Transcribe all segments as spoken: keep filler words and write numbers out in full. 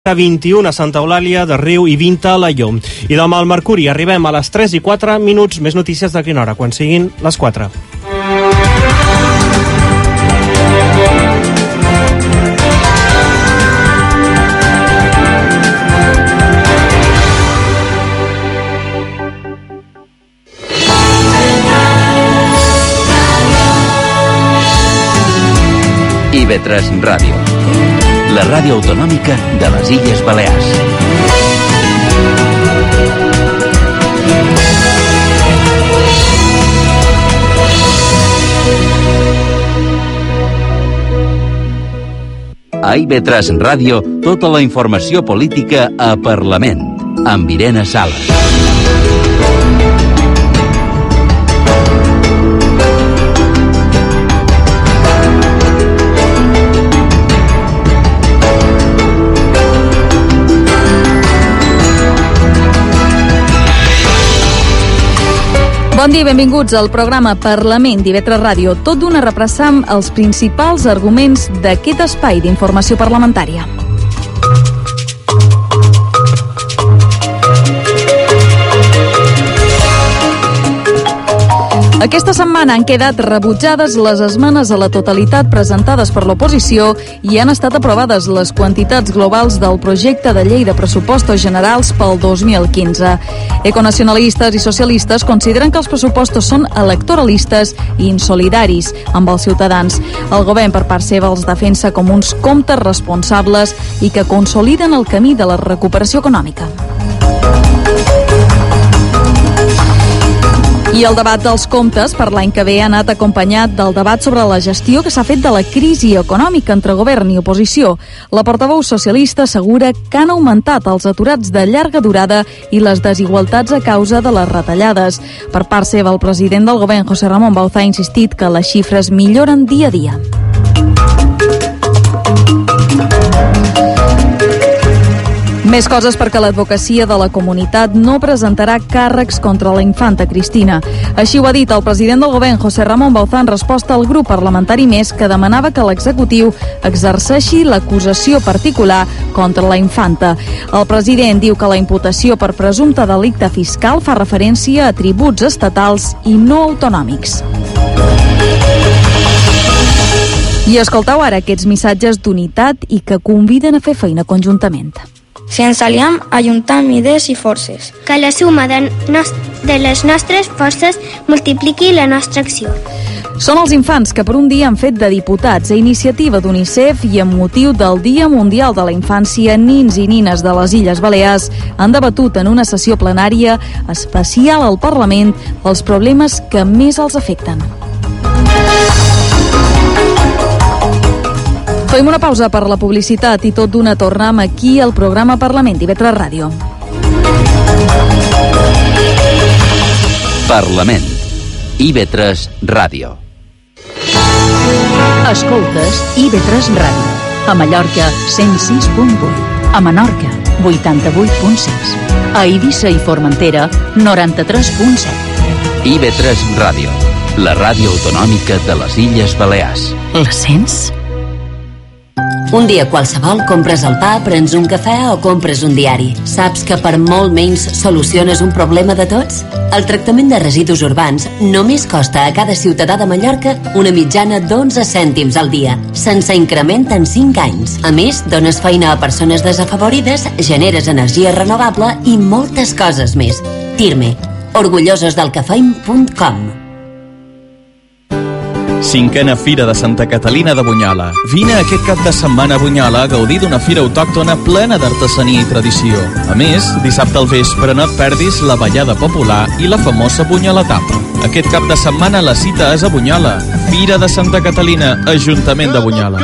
vint-i-u a Santa Eulàlia de Riu i vint a Alaior. I demà al Mercuri arribem a les tres i quatre minuts. Més notícies de quina hora, quan siguin les quatre. I ve tres Ràdio, la ràdio autonòmica de les Illes Balears. A I ve tres Ràdio, tota la informació política a Parlament, amb Irene Sales. Bon dia i benvinguts al programa Parlament d'I ve tres Ràdio. Tot d'una repassam els principals arguments d'aquest espai d'informació parlamentària. Aquesta setmana han quedat rebutjades les esmenes a la totalitat presentades per l'oposició i han estat aprovades les quantitats globals del projecte de llei de pressupostos generals pel dos mil quinze. Econacionalistes i socialistes consideren que els pressupostos són electoralistes i insolidaris amb els ciutadans. El govern, per part seva, els defensa com uns comptes responsables i que consoliden el camí de la recuperació econòmica. I el debat dels comptes per l'any que ve ha anat acompanyat del debat sobre la gestió que s'ha fet de la crisi econòmica entre govern i oposició. La portaveu socialista assegura que han augmentat els aturats de llarga durada i les desigualtats a causa de les retallades. Per part seva, el president del govern, José Ramón Bauzá, ha insistit que les xifres milloren dia a dia. Més coses perquè l'advocacia de la comunitat no presentarà càrrecs contra la infanta Cristina. Així ho ha dit el president del govern, José Ramón Bauzá, en resposta al grup parlamentari Més, que demanava que l'executiu exerceixi l'acusació particular contra la infanta. El president diu que la imputació per presumpte delicte fiscal fa referència a tributs estatals i no autonòmics. I escolteu ara aquests missatges d'unitat i que conviden a fer feina conjuntament. Si ens aliem, ajuntam idees i forces. Que la suma de, nos, de les nostres forces multipliqui la nostra acció. Són els infants que per un dia han fet de diputats. A iniciativa d'UNICEF i amb motiu del Dia Mundial de la Infància, nins i nines de les Illes Balears han debatut en una sessió plenària especial al Parlament els problemes que més els afecten. Fem una pausa per la publicitat i tot d'una tornem aquí al programa Parlament d'I ve tres Ràdio. Parlament. I ve tres Ràdio. Escoltes I ve tres Ràdio. A Mallorca, cent sis punt vuit. A Menorca, vuitanta-vuit punt sis. A Eivissa i Formentera, noranta-tres punt set. I ve tres Ràdio. La ràdio autonòmica de les Illes Balears. La sents? Un dia qualsevol compres el pa, prens un cafè o compres un diari. Saps que per molt menys soluciones un problema de tots? El tractament de residus urbans només costa a cada ciutadà de Mallorca una mitjana d'onze cèntims al dia, sense increment en cinc anys. A més, dones feina a persones desafavorides, generes energia renovable i moltes coses més. Tirme, orgullosos del que feim punt com. Cinquena Fira de Santa Catalina de Bunyola. Vine aquest cap de setmana a Bunyola a gaudir d'una fira autòctona plena d'artesania i tradició. A més, dissabte al vespre no et perdis la ballada popular i la famosa Bunyola Tapa. Aquest cap de setmana la cita és a Bunyola. Fira de Santa Catalina, Ajuntament de Bunyola.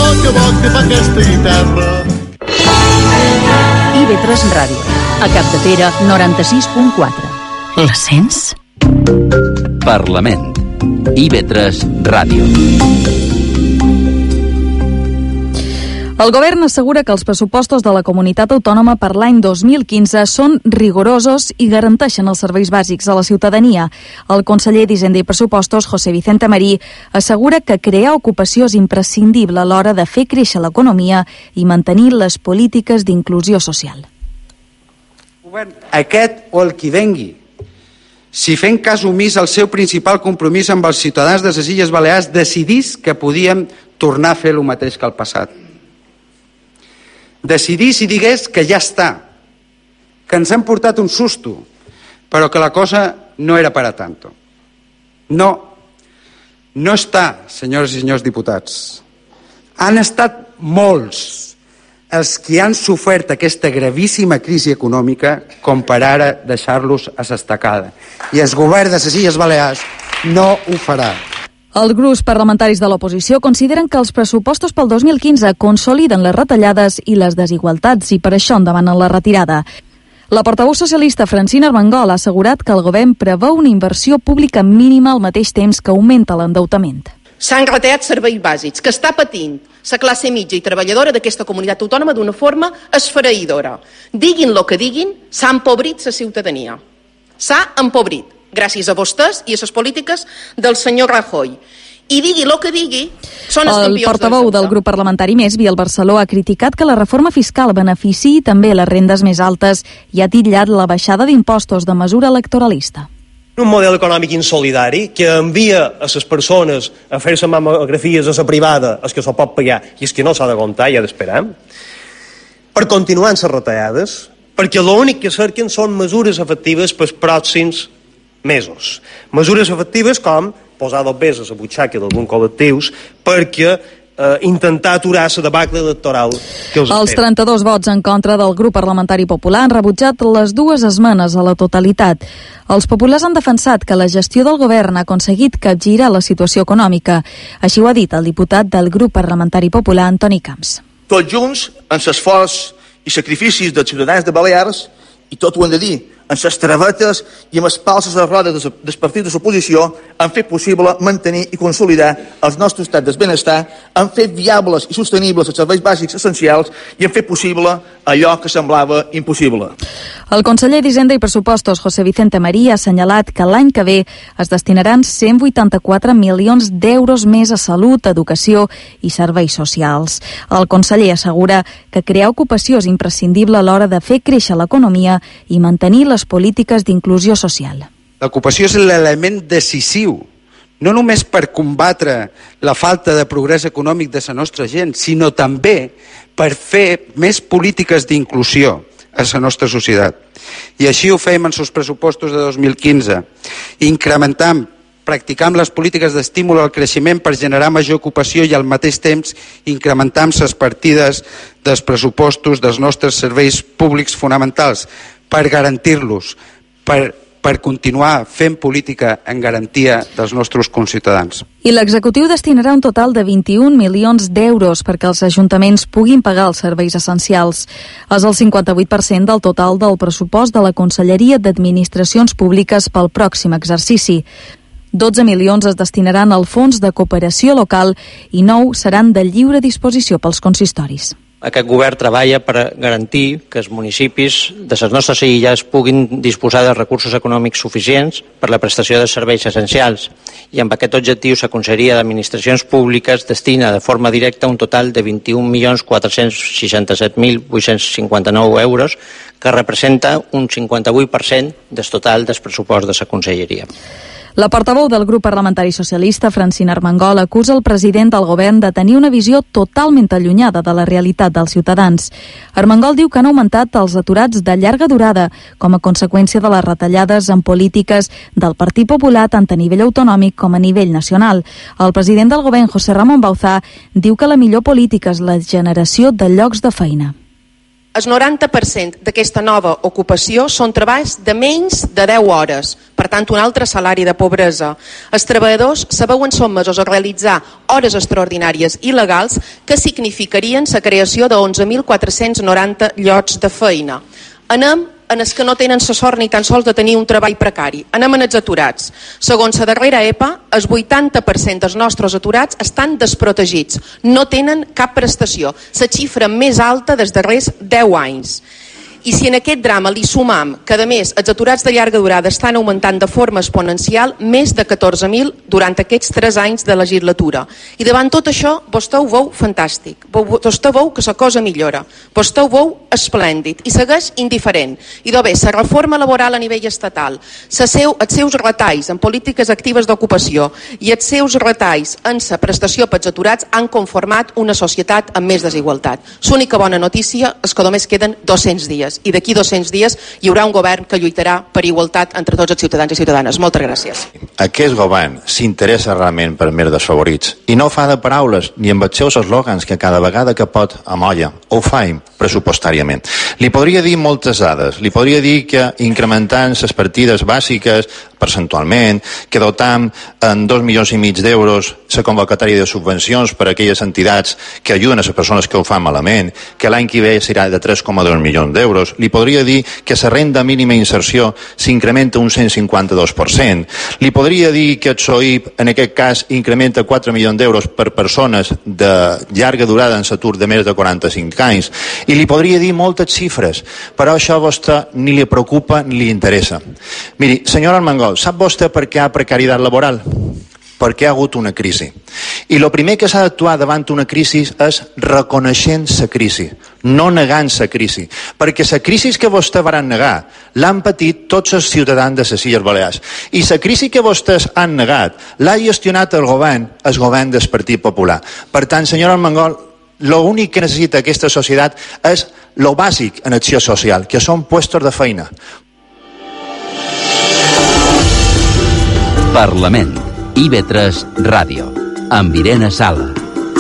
I ve tres Ràdio. A Capdepera, noranta-sis punt quatre. La sents? Parlament. I ve tres Ràdio. El govern assegura que els pressupostos de la comunitat autònoma per l'any dos mil quinze són rigorosos i garanteixen els serveis bàsics a la ciutadania. El conseller d'Hisenda i Pressupostos, José Vicente Marí, assegura que crear ocupació és imprescindible a l'hora de fer créixer l'economia i mantenir les polítiques d'inclusió social. Aquest o el qui vengui, si fent cas omís al seu principal compromís amb els ciutadans de les Illes Balears, decidís que podíem tornar a fer el mateix que el passat. Decidís i digués que ja està, que ens hem portat un susto, però que la cosa no era para tanto. No, no està, senyors i senyors diputats. Han estat molts els que han sofert aquesta gravíssima crisi econòmica com per ara deixar-los a s'estacada. I el govern de les Illes Balears no ho farà. Els grups parlamentaris de l'oposició consideren que els pressupostos pel dos mil quinze consoliden les retallades i les desigualtats i per això en demanen la retirada. La portaveu socialista Francina Armengol ha assegurat que el govern preveu una inversió pública mínima al mateix temps que augmenta l'endeutament. S'han retallat serveis bàsics, que està patint la classe mitja i treballadora d'aquesta comunitat autònoma d'una forma esfereïdora. Diguin el que diguin, s'ha empobrit la ciutadania. S'ha empobrit, gràcies a vostès i a les polítiques del senyor Rajoy. I digui el que digui, són els campions. El portaveu del grup parlamentari Més, Biel Barceló, ha criticat que la reforma fiscal beneficiï també les rendes més altes i ha titllat la baixada d'impostos de mesura electoralista. Un model econòmic insolidari que envia a les persones a fer-se mamografies a la privada, els que s'ho pot pagar i els que no s'ha de comptar i ha d'esperar, per continuar amb les retallades, perquè l'únic que cerquen són mesures efectives pels pròxims mesos. Mesures efectives com posar dos pesos a la butxaca d'alguns col·lectius perquè eh, intentar aturar la debacle electoral que els espera. Els trenta-dos vots en contra del grup parlamentari popular han rebutjat les dues esmenes a la totalitat. Els populars han defensat que la gestió del govern ha aconseguit capgirar la situació econòmica. Així ho ha dit el diputat del grup parlamentari popular, Antoni Camps. Tots junts, en l'esforç i sacrificis dels ciutadans de Balears, i tot ho hem de dir, amb les travetes i amb les palses a rodes dels partits de l'oposició, han fet possible mantenir i consolidar els nostres estats del benestar, han fet viables i sostenibles els serveis bàsics essencials i han fet possible allò que semblava impossible. El conseller d'Hisenda i Pressupostos, José Vicente Marí, ha assenyalat que l'any que ve es destinaran cent vuitanta-quatre milions d'euros més a salut, educació i serveis socials. El conseller assegura que crear ocupació és imprescindible a l'hora de fer créixer l'economia i mantenir les polítiques d'inclusió social. L'ocupació és l'element decisiu, no només per combatre la falta de progrés econòmic de la nostra gent, sinó també per fer més polítiques d'inclusió a la nostra societat. I així ho fem en els pressupostos de dos mil quinze, incrementant, practicant les polítiques d'estímul al creixement per generar major ocupació i al mateix temps incrementant les partides dels pressupostos dels nostres serveis públics fonamentals per garantir-los, per, per continuar fent política en garantia dels nostres conciutadans. I l'executiu destinarà un total de vint-i-un milions d'euros perquè els ajuntaments puguin pagar els serveis essencials. És el cinquanta-vuit per cent del total del pressupost de la Conselleria d'Administracions Públiques pel pròxim exercici. dotze milions es destinaran al Fons de Cooperació Local i nou seran de lliure disposició pels consistoris. Aquest govern treballa per garantir que els municipis de les nostres illes puguin disposar de recursos econòmics suficients per la prestació de serveis essencials i amb aquest objectiu la Conselleria d'Administracions Públiques destina de forma directa un total de vint-i-un milions quatre-cents seixanta-set mil vuit-cents cinquanta-nou euros que representa un cinquanta-vuit per cent del total del pressupost de la Conselleria. La portaveu del grup parlamentari socialista, Francina Armengol, acusa el president del govern de tenir una visió totalment allunyada de la realitat dels ciutadans. Armengol diu que han augmentat els aturats de llarga durada com a conseqüència de les retallades en polítiques del Partit Popular tant a nivell autonòmic com a nivell nacional. El president del govern, José Ramón Bauzá, diu que la millor política és la generació de llocs de feina. El noranta per cent d'aquesta nova ocupació són treballs de menys de deu hores, per tant un altre salari de pobresa. Els treballadors se veuen sotmesos a realitzar hores extraordinàries il·legals que significarien la creació de onze mil quatre-cents noranta llocs de feina. Anem en els que no tenen la sort ni tan sols de tenir un treball precari. Anem en els aturats. Segons la darrera E P A, el vuitanta per cent dels nostres aturats estan desprotegits, no tenen cap prestació, la xifra més alta dels darrers deu anys. I si en aquest drama li sumam que, a més, els aturats de llarga durada estan augmentant de forma exponencial, més de catorze mil durant aquests tres anys de legislatura. I davant tot això, vostè ho veu fantàstic. Vostè veu que la cosa millora. Vostè ho veu esplèndid i segueix indiferent. I de bé, la reforma laboral a nivell estatal, seu, els seus retalls en polítiques actives d'ocupació i els seus retalls en la prestació pels aturats han conformat una societat amb més desigualtat. L'única bona notícia és que només queden dos-cents dies. I d'aquí dos-cents dies hi haurà un govern que lluitarà per igualtat entre tots els ciutadans i ciutadanes. Moltes gràcies. Aquest govern s'interessa realment per més desfavorits i no fa de paraules ni amb els seus eslògans que cada vegada que pot amolla, ho fa pressupostàriament. Li podria dir moltes dades, li podria dir que incrementant les partides bàsiques percentualment, que dotam en dos milions i mig d'euros la convocatòria de subvencions per a aquelles entitats que ajuden a les persones que ho fan malament, que l'any que ve serà de tres coma dos milions d'euros. Li podria dir que la renda mínima inserció s'incrementa un cent cinquanta-dos per cent. Li podria dir que el S O I P, en aquest cas, incrementa quatre milions d'euros per persones de llarga durada en l'atur de més de quaranta-cinc anys. I li podria dir moltes xifres, però això a vostè ni li preocupa ni li interessa. Miri, senyor Armengol, sap vostè per què hi ha precarietat laboral? Perquè hi ha hagut una crisi. I el primer que s'ha d'actuar davant una crisi és reconeixent la crisi, no negant la crisi. Perquè la crisi que vostè van negar l'han patit tots els ciutadans de les Illes Balears. I la crisi que vostès han negat l'ha gestionat el govern, el govern del Partit Popular. Per tant, senyor Armengol, l'únic que necessita aquesta societat és lo bàsic en acció social, que són puestos de feina. Parlament. I V tres Ràdio. Amb Irene Sala.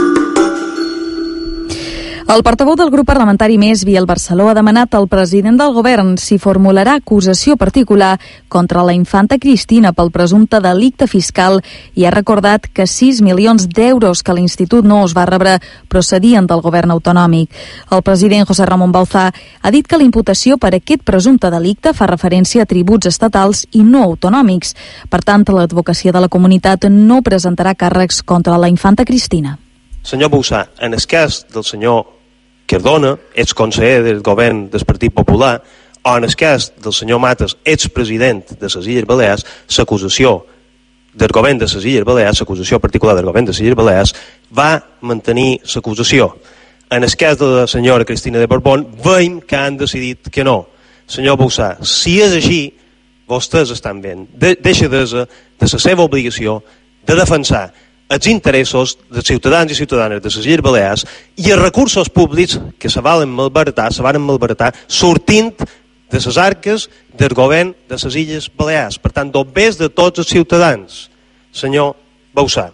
El portaveu del grup parlamentari Més, Biel Barceló, ha demanat al president del govern si formularà acusació particular contra la infanta Cristina pel presumpte delicte fiscal i ha recordat que sis milions d'euros que l'Institut no es va rebre procedien del govern autonòmic. El president José Ramón Bauzá ha dit que la imputació per aquest presumpte delicte fa referència a tributs estatals i no autonòmics. Per tant, l'advocacia de la comunitat no presentarà càrrecs contra la infanta Cristina. Senyor Bauzá, en el cas del senyor Cardona, exconseller del govern del Partit Popular, o en el cas del senyor Matas, expresident de les Illes Balears, l'acusació del govern de les Illes Balears, l'acusació particular del govern de les Illes Balears, va mantenir l'acusació. En el cas de la senyora Cristina de Borbón, veiem que han decidit que no. Senyor Bauzá, si és així, vostès estan bé. De, deixa de, de la seva obligació de defensar els interessos dels ciutadans i ciutadanes de les Illes Balears i els recursos públics que se valen malbaratar, se van malbaratar sortint de les arques del govern de les Illes Balears. Per tant, dobbers de tots els ciutadans, senyor Bauzá.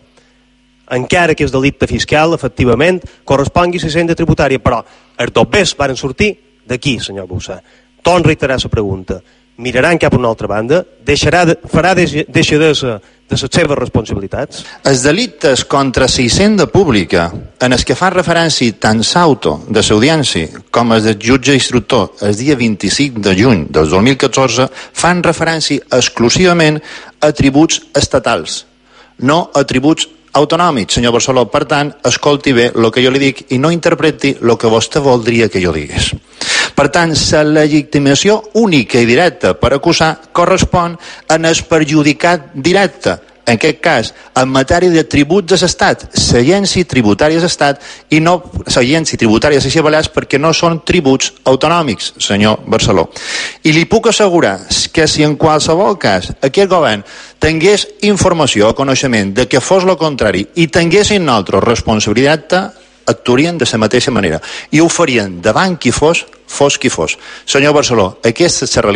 Encara que és delicte fiscal, efectivament, correspongui a la hisenda tributària, però els dobbers van sortir d'aquí, senyor Bauzá. Torno a reiterar la pregunta. Miraran cap a una altra banda? Deixarà de, farà deixadesa de les seves responsabilitats? Els delictes contra la hisenda pública, en els que fa referència tant l'auto de l'audiència com el del jutge instructor el dia vint-i-cinc de juny del dos mil catorze, fan referència exclusivament a tributs estatals, no a tributs autonòmics, senyor Barceló. Per tant, escolti bé el que jo li dic i no interpreti el que vostè voldria que jo digués. Per tant, la legitimació única i directa per acusar correspon en el perjudicat directe, en aquest cas, en matèria de tributs de l'Estat, l'agència tributària de l'Estat i no l'agència tributària de les Illes Balears perquè no són tributs autonòmics, senyor Barceló. I li puc assegurar que si en qualsevol cas aquest govern tingués informació o coneixement de que fos el contrari i tinguessin nosaltres responsabilitat, actuarien de la mateixa manera i ho farien davant qui fos, fos qui fos. Senyor Barceló, aquesta és la realitat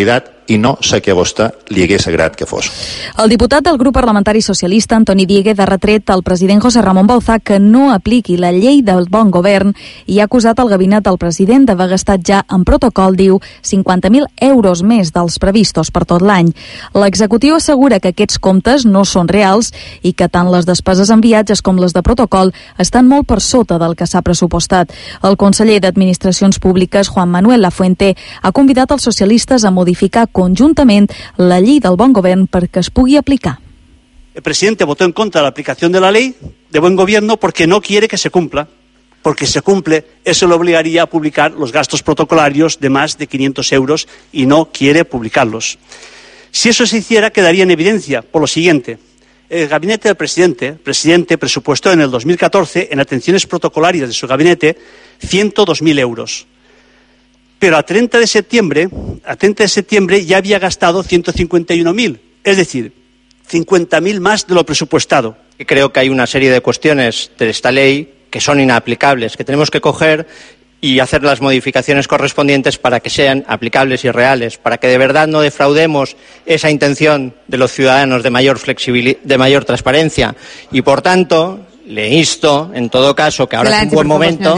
i no sé què a vostè li hagués agradat que fos. El diputat del grup parlamentari socialista, Antoni Dieguez, ha retret al president José Ramón Bauzá que no apliqui la llei del bon govern i ha acusat el gabinet del president d'haver gastat ja en protocol, diu, cinquanta mil euros més dels previstos per tot l'any. L'executiu assegura que aquests comptes no són reals i que tant les despeses en viatges com les de protocol estan molt per sota del que s'ha pressupostat. El conseller d'Administracions Públiques, Juan Manuel Lafuente, ha convidat els socialistes a modificar conjuntament la llei del bon govern perquè es pugui aplicar. El presidente votó en contra de la aplicación de la ley de buen gobierno porque no quiere que se cumpla. Porque si se cumple, eso le obligaría a publicar los gastos protocolarios de más de quinientos euros y no quiere publicarlos. Si eso se hiciera, quedaría en evidencia por lo siguiente. El gabinete del presidente, presidente presupuestó en el dos mil catorce en atenciones protocolarias de su gabinete ciento dos mil euros. Pero a treinta de septiembre, a treinta de septiembre ya había gastado ciento cincuenta y uno mil, es decir, cincuenta mil más de lo presupuestado. Creo que hay una serie de cuestiones de esta ley que son inaplicables, que tenemos que coger y hacer las modificaciones correspondientes para que sean aplicables y reales, para que de verdad no defraudemos esa intención de los ciudadanos de mayor flexibilidad, de mayor transparencia. Y por tanto, le insto, en todo caso, que ahora es un buen momento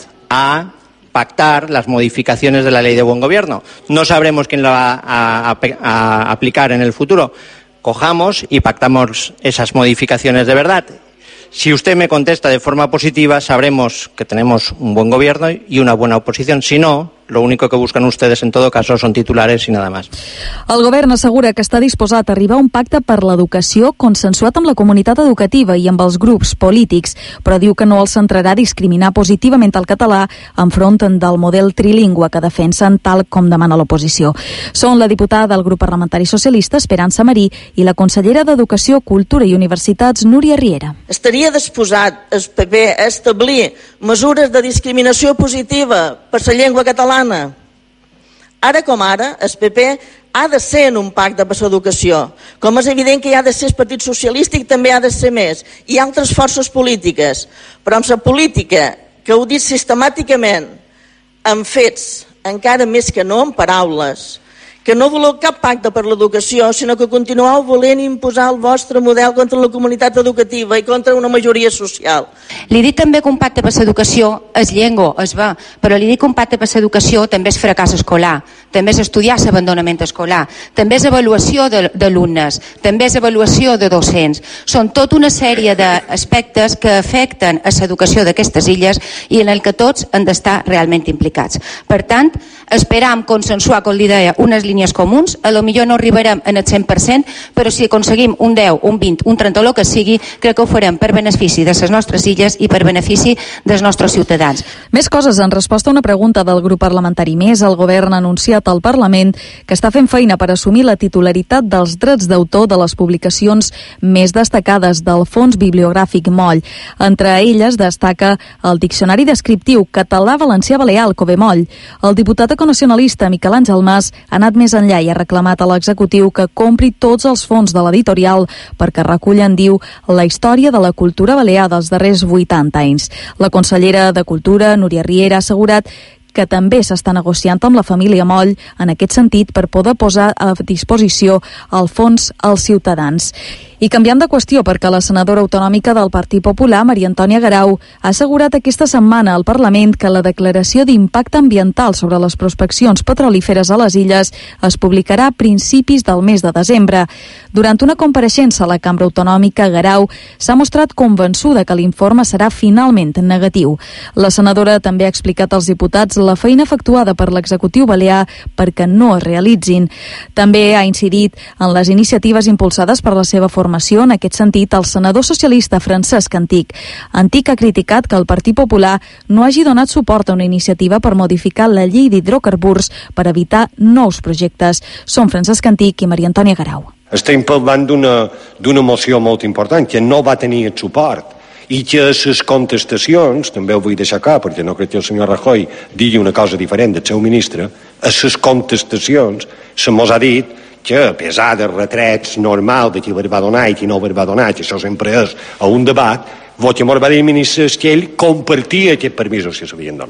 a pactar las modificaciones de la ley de buen gobierno. No sabremos quién la va a, a, a aplicar en el futuro. Cojamos y pactamos esas modificaciones de verdad. Si usted me contesta de forma positiva, sabremos que tenemos un buen gobierno y una buena oposición. Si no, lo único que buscan ustedes en todo caso son titulares y nada más. El govern assegura que està disposat a arribar a un pacte per l'educació consensuat amb la comunitat educativa i amb els grups polítics, però diu que no els centrarà a discriminar positivament el català enfront del model trilingüe que defensen tal com demana l'oposició. Són la diputada del grup parlamentari socialista, Esperança Marí, i la consellera d'Educació, Cultura i Universitats, Núria Riera. Estaria disposat el P P a establir mesures de discriminació positiva per la llengua catalana. Ara com ara, el P P ha de ser en un pacte per l'educació, com és evident que hi ha de ser el Partit Socialista i també ha de ser més, i altres forces polítiques, però amb la política que heu dit sistemàticament, amb fets, encara més que no amb paraules, que no voleu cap pacte per l'educació, sinó que continueu volent imposar el vostre model contra la comunitat educativa i contra una majoria social. Li dic també que un pacte per l'educació és llengua, és bé, però li dic que un pacte per l'educació també és fracàs escolar, també és estudiar l'abandonament escolar, també és avaluació d'alumnes, també és avaluació de docents. Són tota una sèrie d'aspectes que afecten a l'educació d'aquestes illes i en el que tots han d'estar realment implicats. Per tant, esperam consensuar, com li deia, unes línies comuns, a lo millor no arribarem en el cent per cent, però si aconseguim un deu, un vint, un trenta, el que sigui, crec que ho farem per benefici de les nostres illes i per benefici dels nostres ciutadans. Més coses. En resposta a una pregunta del grup parlamentari Més, el govern ha anunciat al Parlament que està fent feina per assumir la titularitat dels drets d'autor de les publicacions més destacades del Fons Bibliogràfic Moll. Entre elles destaca el Diccionari Descriptiu Català-Valencià-Balear, el Covemoll. El diputat econacionalista Miquel Àngel Mas ha anat més enllà i ha reclamat a l'executiu que compri tots els fons de l'editorial perquè recullen, diu, la història de la cultura balear dels darrers vuitanta anys. La consellera de Cultura, Núria Riera, ha assegurat que també s'està negociant amb la família Moll en aquest sentit per poder posar a disposició el fons als ciutadans. I canviant de qüestió, perquè la senadora autonòmica del Partit Popular, Maria Antònia Garau, ha assegurat aquesta setmana al Parlament que la declaració d'impacte ambiental sobre les prospeccions petrolíferes a les illes es publicarà a principis del mes de desembre. Durant una compareixença a la Cambra Autonòmica, Garau s'ha mostrat convençuda que l'informe serà finalment negatiu. La senadora també ha explicat als diputats la feina efectuada per l'executiu balear perquè no es realitzin. També ha incidit en les iniciatives impulsades per la seva formació. En aquest sentit, el senador socialista Francesc Antic. Antic ha criticat que el Partit Popular no hagi donat suport a una iniciativa per modificar la llei d'hidrocarburs per evitar nous projectes. Són Francesc Antic i Maria Antònia Garau. Estem parlant d'una moció molt important que no va tenir el suport i que les contestacions, també ho vull deixar clar perquè no crec que el senyor Rajoy digui una cosa diferent del seu ministre, a les contestacions se mos ha dit que a pesar de retrets normal de qui va donar i qui no va donar, que això sempre és a un debat, el que ens va dir el ministre és que ell compartia aquests permisos que s'havien donat.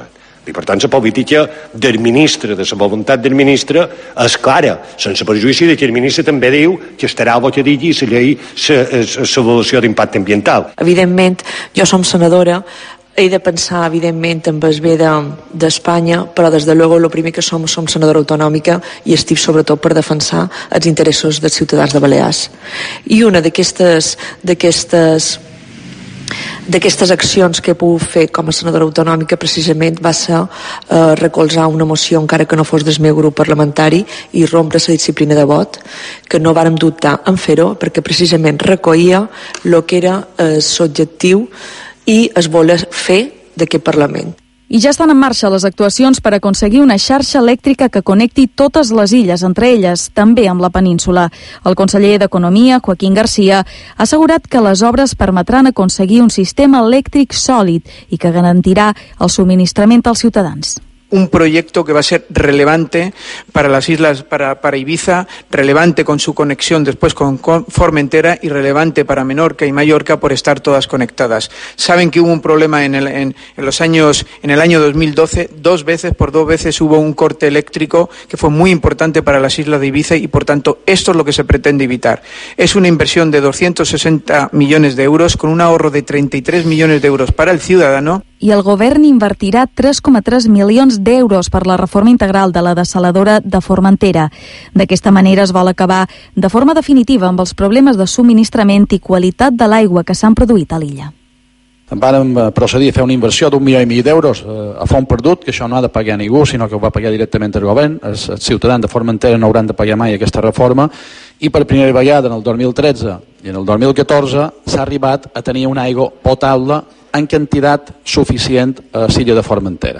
I per tant la política del ministre, de la voluntat del ministre, és clara, sense perjudici de que el ministre també diu que estarà el que digui la llei l'avaluació d'impacte ambiental. Evidentment, jo som senadora, he de pensar, evidentment, en el bé d'Espanya, però, des de luego, el primer que som, som senadora autonòmica i estic, sobretot, per defensar els interessos dels ciutadans de Balears. I una d'aquestes d'aquestes d'aquestes accions que he pogut fer com a senadora autonòmica precisament va ser eh, recolzar una moció, encara que no fos del meu grup parlamentari, i rompre la disciplina de vot, que no vàrem dubtar en fer-ho perquè precisament recollia el que era l'objectiu i es volia fer d'aquest Parlament. I ja estan en marxa les actuacions per aconseguir una xarxa elèctrica que connecti totes les illes, entre elles també amb la península. El conseller d'Economia, Joaquín García, ha assegurat que les obres permetran aconseguir un sistema elèctric sòlid i que garantirà el subministrament als ciutadans. Un proyecto que va a ser relevante para las islas, para, para Ibiza, relevante con su conexión después con, con Formentera y relevante para Menorca y Mallorca por estar todas conectadas. Saben que hubo un problema en el, en, en los años, en el año dos mil doce, dos veces, por dos veces hubo un corte eléctrico que fue muy importante para las islas de Ibiza y por tanto esto es lo que se pretende evitar. Es una inversión de doscientos sesenta millones de euros con un ahorro de treinta y tres millones de euros para el ciudadano. I el govern invertirà tres coma tres milions d'euros per la reforma integral de la dessaladora de Formentera. D'aquesta manera es vol acabar de forma definitiva amb els problemes de subministrament i qualitat de l'aigua que s'han produït a l'illa. Vam procedir a fer una inversió d'un milió i mig d'euros a fons perdut, que això no ha de pagar ningú, sinó que ho va pagar directament el govern. Els ciutadans de Formentera no hauran de pagar mai aquesta reforma, i per primera vegada en el dos mil tretze i en el dos mil catorze s'ha arribat a tenir una aigua potable en quantitat suficient a l'illa de Formentera.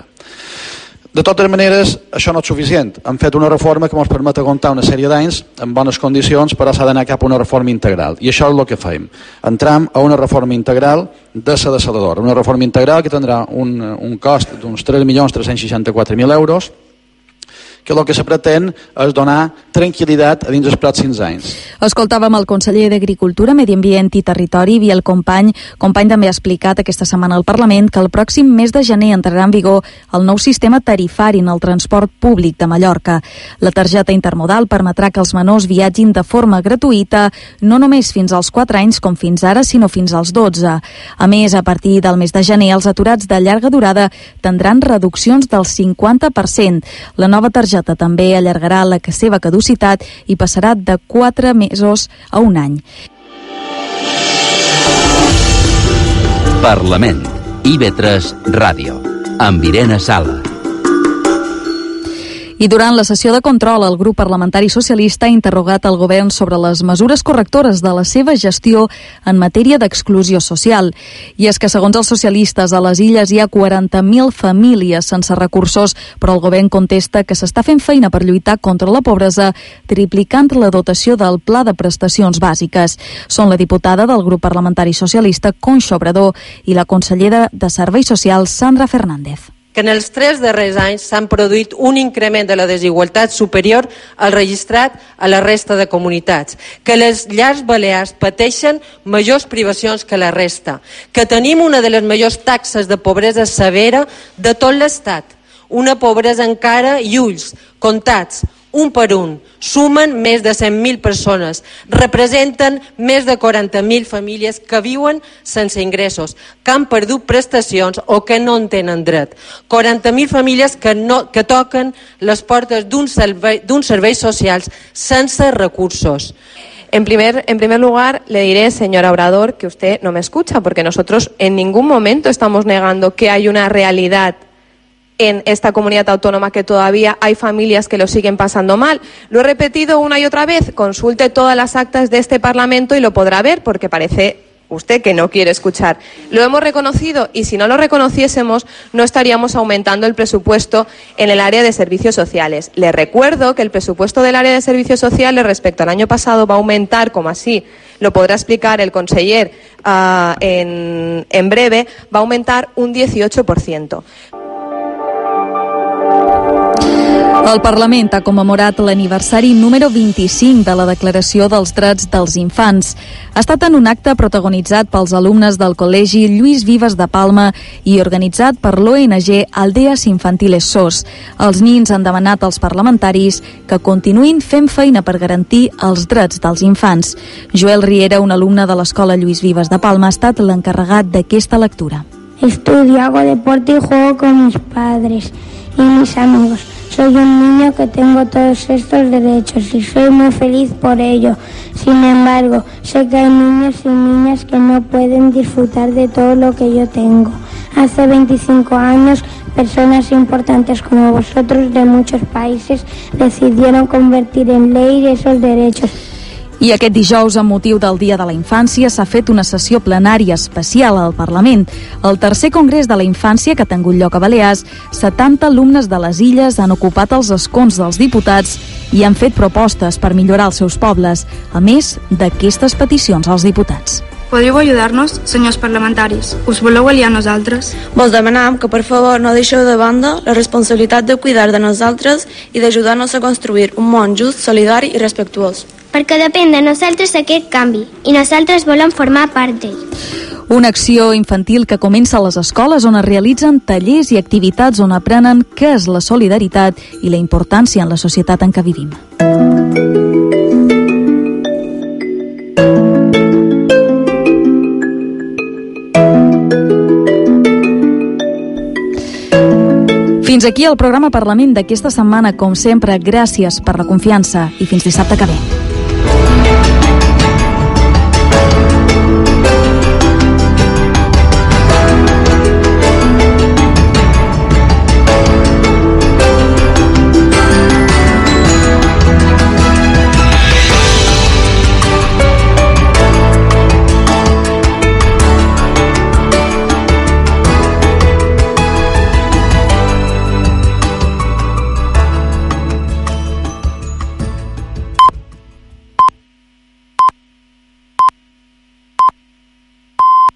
De totes maneres, això no és suficient. Hem fet una reforma que ens permet aguantar una sèrie d'anys en bones condicions, però s'ha d'anar cap a una reforma integral. I això és el que fem. Entram a una reforma integral de la dessaladora. Una reforma integral que tindrà un, un cost d'uns tres milions tres-cents seixanta-quatre mil euros, que el que se pretén és donar tranquil·litat a dins dels pròxims anys. Escoltàvem el conseller d'Agricultura, Medi Ambient i Territori, Biel Company. Company també ha explicat aquesta setmana al Parlament que el pròxim mes de gener entrarà en vigor el nou sistema tarifari en el transport públic de Mallorca. La targeta intermodal permetrà que els menors viatgin de forma gratuïta, no només fins als quatre anys com fins ara, sinó fins als dotze. A més, a partir del mes de gener, els aturats de llarga durada tindran reduccions del cinquanta per cent. La nova targeta també allargarà la seva caducitat i passarà de quatre mesos a un any. Parlament. I ve tres Ràdio. Amb Irene Sala. I durant la sessió de control, el grup parlamentari socialista ha interrogat el govern sobre les mesures correctores de la seva gestió en matèria d'exclusió social. I és que, segons els socialistes, a les illes hi ha quaranta mil famílies sense recursos, però el govern contesta que s'està fent feina per lluitar contra la pobresa, triplicant la dotació del Pla de Prestacions Bàsiques. Són la diputada del grup parlamentari socialista, Conxa Obrador, i la consellera de Serveis Socials, Sandra Fernández. Que en els tres darrers anys s'han produït un increment de la desigualtat superior al registrat a la resta de comunitats, que les llars balears pateixen majors privacions que la resta, que tenim una de les majors taxes de pobresa severa de tot l'Estat, una pobresa encara i ulls comptats, un per un, sumen més de cent mil persones, representen més de quaranta mil famílies que viuen sense ingressos, que han perdut prestacions o que no en tenen dret. quaranta mil famílies que, no, que toquen les portes d'uns servei, d'uns serveis socials sense recursos. En primer, en primer lugar, le diré, señora Obrador, que usted no me escucha, porque nosotros en ningún momento estamos negando que hay una realidad en esta comunidad autónoma, que todavía hay familias que lo siguen pasando mal. Lo he repetido una y otra vez, consulte todas las actas de este Parlamento y lo podrá ver, porque parece usted que no quiere escuchar. Lo hemos reconocido y si no lo reconociésemos no estaríamos aumentando el presupuesto en el área de servicios sociales. Le recuerdo que el presupuesto del área de servicios sociales respecto al año pasado va a aumentar, como así lo podrá explicar el conseller uh, en, en breve, va a aumentar un dieciocho por ciento. El Parlament ha commemorat l'aniversari número vint-i-cinc de la Declaració dels Drets dels Infants. Ha estat en un acte protagonitzat pels alumnes del Col·legi Lluís Vives de Palma i organitzat per l'O N G Aldeas Infantiles S O S. Els nins han demanat als parlamentaris que continuïn fent feina per garantir els drets dels infants. Joel Riera, un alumne de l'Escola Lluís Vives de Palma, ha estat l'encarregat d'aquesta lectura. Estudio, hago deporte y juego con mis padres y mis amigos. Soy un niño que tengo todos estos derechos y soy muy feliz por ello. Sin embargo, sé que hay niños y niñas que no pueden disfrutar de todo lo que yo tengo. Hace veinticinco años, personas importantes como vosotros de muchos países decidieron convertir en ley esos derechos. I aquest dijous, amb motiu del Dia de la Infància, s'ha fet una sessió plenària especial al Parlament. El tercer Congrés de la Infància, que ha tingut lloc a Balears, setanta alumnes de les illes han ocupat els escons dels diputats i han fet propostes per millorar els seus pobles, a més d'aquestes peticions als diputats. Podríeu ajudar-nos, senyors parlamentaris? Us voleu aliar a nosaltres? Vos demanem que, per favor, no deixeu de banda la responsabilitat de cuidar de nosaltres i d'ajudar-nos a construir un món just, solidari i respectuós. Perquè depèn de nosaltres aquest canvi i nosaltres volem formar part d'ell. Una acció infantil que comença a les escoles on es realitzen tallers i activitats on aprenen què és la solidaritat i la importància en la societat en què vivim. Fins aquí el programa Parlament d'aquesta setmana. Com sempre, gràcies per la confiança i fins dissabte que ve.